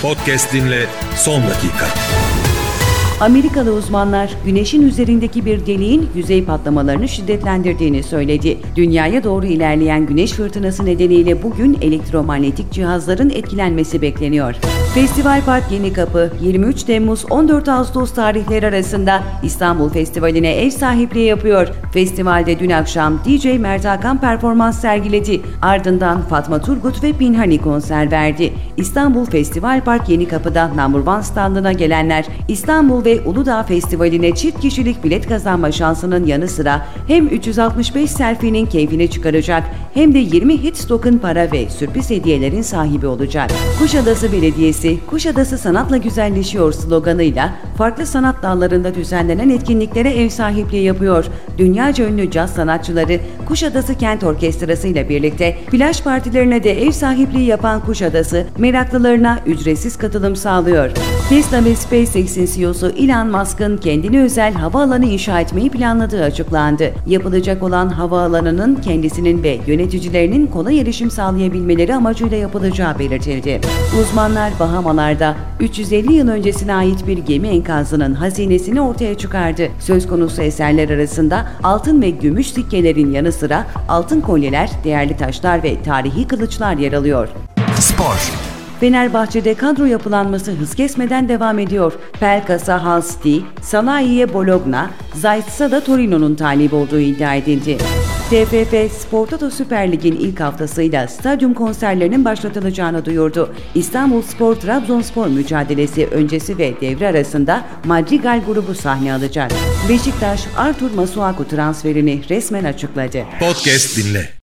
Podcast dinle son dakika. Amerikalı uzmanlar güneşin üzerindeki bir deliğin yüzey patlamalarını şiddetlendirdiğini söyledi. Dünyaya doğru ilerleyen güneş fırtınası nedeniyle bugün elektromanyetik cihazların etkilenmesi bekleniyor. Festival Park Yenikapı 23 Temmuz-14 Ağustos tarihleri arasında İstanbul Festivali'ne ev sahipliği yapıyor. Festivalde dün akşam DJ Mert Hakan performans sergiledi. Ardından Fatma Turgut ve Pinhani konser verdi. İstanbul Festival Park Yenikapı'da No. 1 standına gelenler İstanbul ve Uludağ Festivali'ne çift kişilik bilet kazanma şansının yanı sıra hem 365 selfie'nin keyfini çıkaracak hem de 20 hit token para ve sürpriz hediyelerin sahibi olacak. Kuşadası Belediyesi, Kuşadası Sanatla Güzelleşiyor sloganıyla farklı sanat dallarında düzenlenen etkinliklere ev sahipliği yapıyor. Dünyaca ünlü caz sanatçıları Kuşadası Kent Orkestrası ile birlikte plaj partilerine de ev sahipliği yapan Kuşadası, meraklılarına ücretsiz katılım sağlıyor. Tesla ve SpaceX'in CEO'su Elon Musk'ın kendine özel havaalanı inşa etmeyi planladığı açıklandı. Yapılacak olan havaalanının kendisinin ve yöneticilerinin kolay erişim sağlayabilmeleri amacıyla yapılacağı belirtildi. Uzmanlar Bahamalar'da 350 yıl öncesine ait bir gemi enkazının hazinesini ortaya çıkardı. Söz konusu eserler arasında altın ve gümüş sikkelerin yanı sıra altın kolyeler, değerli taşlar ve tarihi kılıçlar yer alıyor. Spor. Fenerbahçe'de kadro yapılanması hız kesmeden devam ediyor. Pelkas'a Halsti, Salahi'ye Bologna, Zayt'sa da Torino'nun talip olduğu iddia edildi. TFF Spor Toto Süper Lig'in ilk haftasıyla stadyum konserlerinin başlatılacağını duyurdu. İstanbulspor Trabzonspor mücadelesi öncesi ve devre arasında Madrigal grubu sahne alacak. Beşiktaş Artur Masuaku transferini resmen açıkladı. Podcast dinle.